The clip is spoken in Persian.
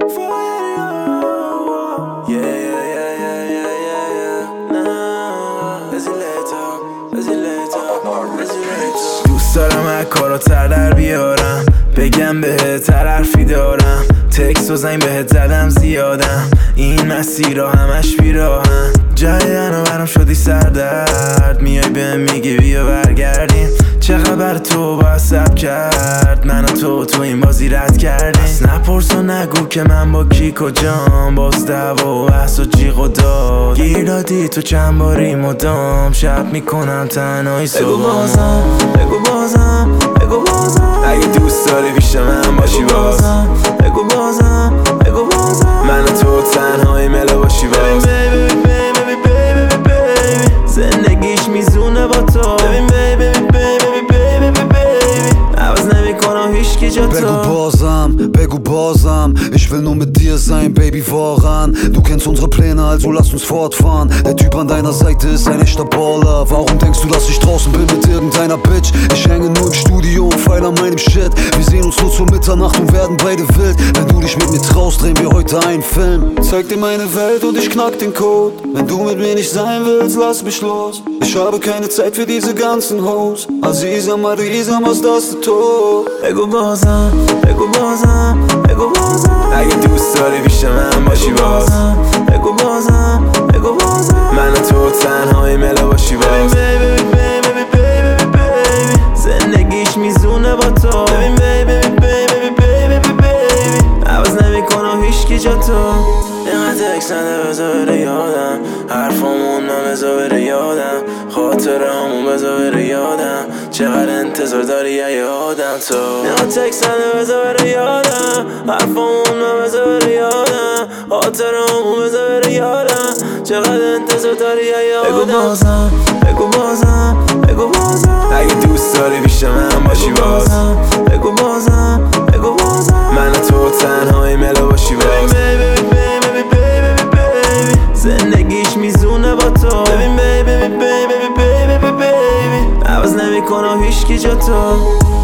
دوست دارم هر کاراتر در بیارم، بگم بهت هر حرفی دارم، تکس و زنگ بهت زدم زیادم، این مسیرها همش بیراهن. جریانو برام شدی سردرد، میای بهم میگی بیا برگردیم، چه خبر تو با سب کرد، من و تو این بازی رد کردیم. پس نپرس و نگو که من با کی کجام، باز دعوا و بحث و جیغ و داد گیر دادی تو چند باری مدام، شب میکنم تنهایی صبح. بگو بازم بگو بازم بگو بازم، اگه دوست داری پیش من باشی بازم. بگو بازم بگو بازم، من و تو تنهایی ملا باشی باز. زندگیش میزونه با تو، ببین عوض نمیکنم هیچکی جا تو. Begu Borsam, Begu Borsam, ich will nur mit dir sein, Baby, voran. Du kennst unsere Pläne, also lass uns fortfahren. Der Typ an deiner Seite ist ein echter Baller. Warum denkst du, dass ich draußen bin mit irgendeiner Bitch? Ich hänge nur im Studio und feil an meinem Shit. Wir sehen uns nur zur Mitternacht und werden beide wild. Wenn du dich mit mir traust, drehen wir heute einen Film. Zeig dir meine Welt und ich knack den Code. Wenn du mit mir nicht sein willst, lass mich los. Ich habe keine Zeit für diese ganzen Hoes. Aziza, Marisa, was das du tust? بگو بازم بگو بازم بگو بازم، اگه دوست داری پیش من باشی باز. بگو بازم بگو بازم، من و تو تنهایی ملا باشی باز. زندگیش میزونه با تو، ببین عوض نمیکنم هیچکی جا تو. اینقدر تکس نده بذار بره یادم، حرفامون من بذار بره یادم، خاطرهامون بذار بره یادم، چقدر انتظار داری یه آدم تو. اینقدر تکس نده بذار بره یادم، حرفامون من بذار بره یادم، خاطرهامون بذار بره یادم، چقدر انتظار داری یه آدم. بگو بازم بگو بازم بگو بازم، اگه دوست داری پیش من باشی باز. بگو بازم بگو بازم، من و تو تنهایی ملا باشی باز. زندگیش میزونه با تو، ببین عوض نمیکنم هیچکی جا تو.